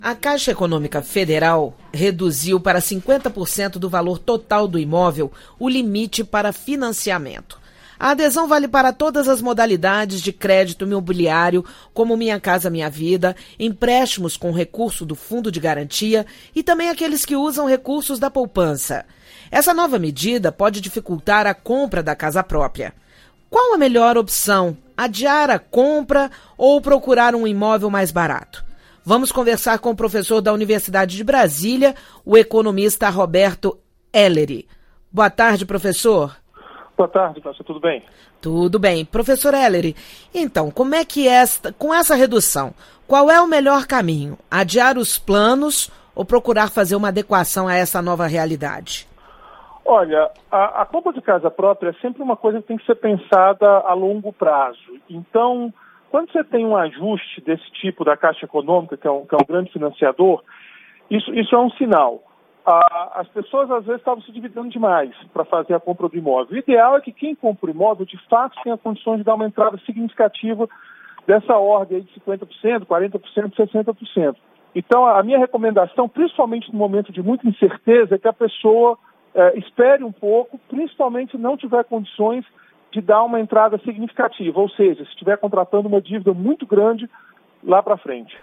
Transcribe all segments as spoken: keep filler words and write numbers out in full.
A Caixa Econômica Federal reduziu para cinquenta por cento do valor total do imóvel o limite para financiamento. A adesão vale para todas as modalidades de crédito imobiliário, como Minha Casa Minha Vida, empréstimos com recurso do Fundo de Garantia e também aqueles que usam recursos da poupança. Essa nova medida pode dificultar a compra da casa própria. Qual a melhor opção? Adiar a compra ou procurar um imóvel mais barato? Vamos conversar com o professor da Universidade de Brasília, o economista Roberto Ellery. Boa tarde, professor. Boa tarde, Cássia. Tudo bem? Tudo bem. Professor Ellery, então, como é que esta, com essa redução, qual é o melhor caminho? Adiar os planos ou procurar fazer uma adequação a essa nova realidade? Olha, a, a compra de casa própria é sempre uma coisa que tem que ser pensada a longo prazo. Então, quando você tem um ajuste desse tipo da Caixa Econômica, que é um, que é um grande financiador, isso, isso é um sinal. Ah, as pessoas, às vezes, estavam se dividindo demais para fazer a compra do imóvel. O ideal é que quem compra o imóvel, de fato, tenha condições de dar uma entrada significativa dessa ordem aí de cinquenta por cento, quarenta por cento, sessenta por cento. Então, a minha recomendação, principalmente no momento de muita incerteza, é que a pessoa eh, espere um pouco, principalmente se não tiver condições de dar uma entrada significativa, ou seja, se estiver contratando uma dívida muito grande lá para frente.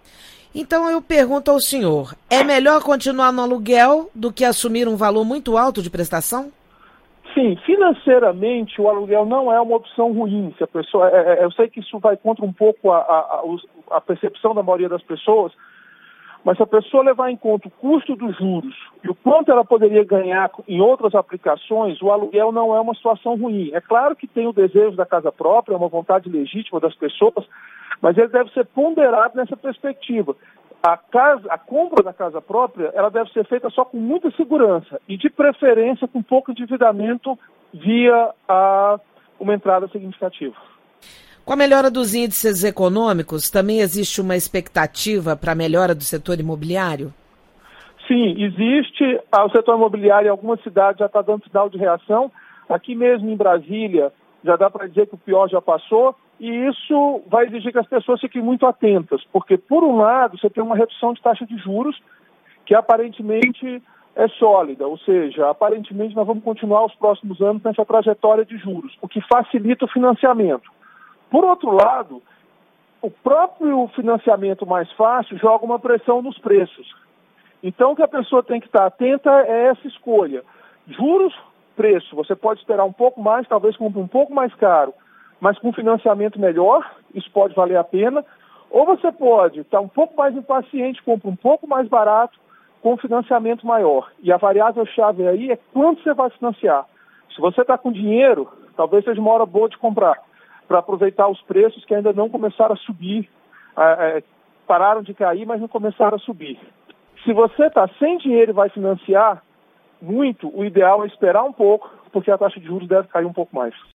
Então eu pergunto ao senhor, é melhor continuar no aluguel do que assumir um valor muito alto de prestação? Sim, financeiramente o aluguel não é uma opção ruim. Se a pessoa, é, é, eu sei que isso vai contra um pouco a, a, a percepção da maioria das pessoas, mas se a pessoa levar em conta o custo dos juros e o quanto ela poderia ganhar em outras aplicações, o aluguel não é uma situação ruim. É claro que tem o desejo da casa própria, é uma vontade legítima das pessoas, mas ele deve ser ponderado nessa perspectiva. A, casa, a compra da casa própria, ela deve ser feita só com muita segurança e, de preferência, com pouco endividamento via a, uma entrada significativa. Com a melhora dos índices econômicos, também existe uma expectativa para a melhora do setor imobiliário? Sim, existe. O setor imobiliário em algumas cidades já está dando sinal de reação. Aqui mesmo em Brasília, já dá para dizer que o pior já passou. E isso vai exigir que as pessoas fiquem muito atentas, porque, por um lado, você tem uma redução de taxa de juros que aparentemente é sólida, ou seja, aparentemente nós vamos continuar os próximos anos nessa trajetória de juros, o que facilita o financiamento. Por outro lado, o próprio financiamento mais fácil joga uma pressão nos preços. Então, o que a pessoa tem que estar atenta é essa escolha. Juros, preço. Você pode esperar um pouco mais, talvez compre um pouco mais caro, mas com financiamento melhor, isso pode valer a pena. Ou você pode estar um pouco mais impaciente, compra um pouco mais barato, com financiamento maior. E a variável-chave aí é quanto você vai financiar. Se você está com dinheiro, talvez seja uma hora boa de comprar, para aproveitar os preços que ainda não começaram a subir, é, é, pararam de cair, mas não começaram a subir. Se você está sem dinheiro e vai financiar muito, o ideal é esperar um pouco, porque a taxa de juros deve cair um pouco mais.